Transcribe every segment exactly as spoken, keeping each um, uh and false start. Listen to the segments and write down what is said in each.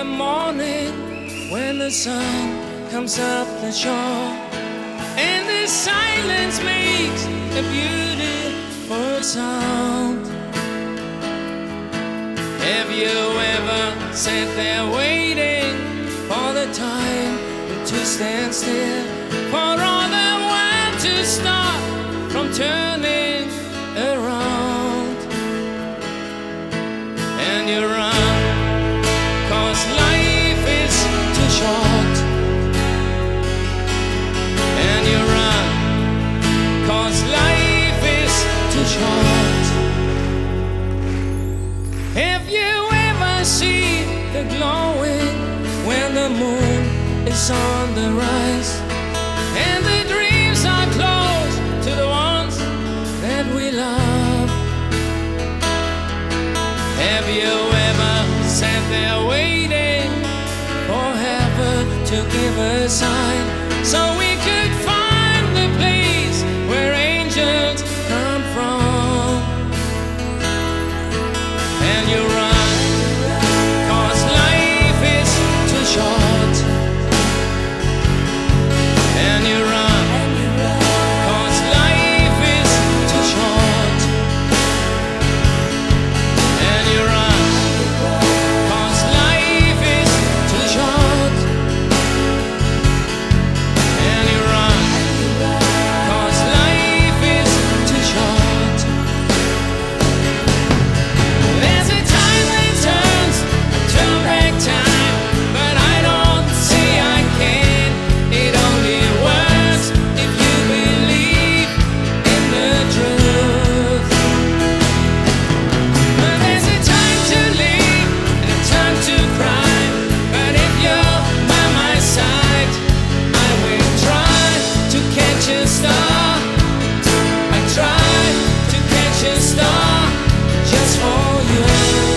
the morning when the sun comes up the shore, and the silence makes a beautiful sound. Have you ever sat there waiting for the time to stand still, for all the world to stop from turning around? And you run, 'cause life is too short. And you run, 'cause life is too short. Have you ever seen the glowing when the moon is on the rise, and the dreams are close to the ones that we love? Have you ever sat there waiting for heaven to give a sign, so we could find the place where angels come from? And you run, 'cause life is too short. And you run, 'cause life is too short. And you run, 'cause life is too short. And you run, 'cause life is too short. There's a time that turns, turn back time, but I don't see I can. It only works if you believe in the truth. But there's a time to live and a time to cry, but if you're by my side, I will try to catch a star. I try to catch a star just for you.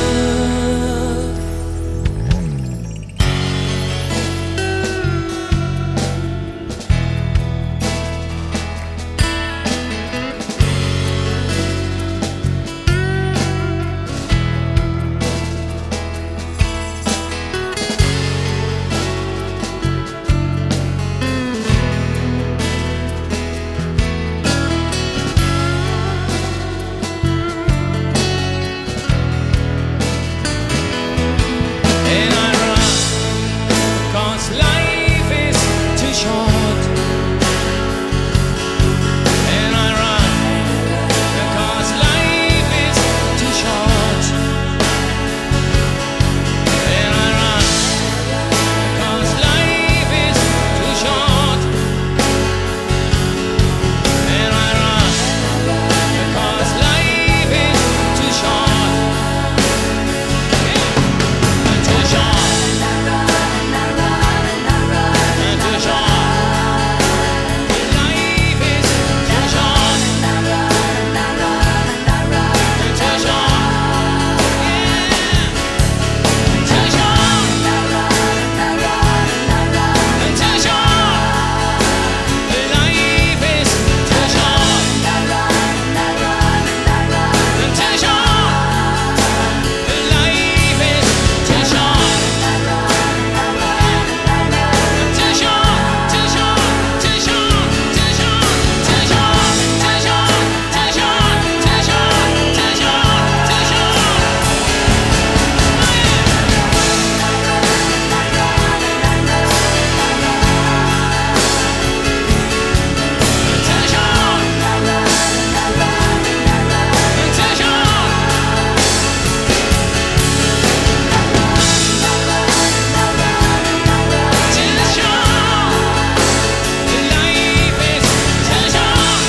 And I run, 'cause life is too short. And I run, because life is too short. And I run, because life is too short. And I run, because life is too short. Too short. Too short. Life is too short. Too short. Too short. Too short. Life is too short. Too short. Life is too short. Too short, too short, too short, too short, too short, too short, too short, too short, too short, too short. Too short, too short. Too short. Life is too short.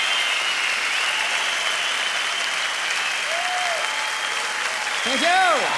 Thank you.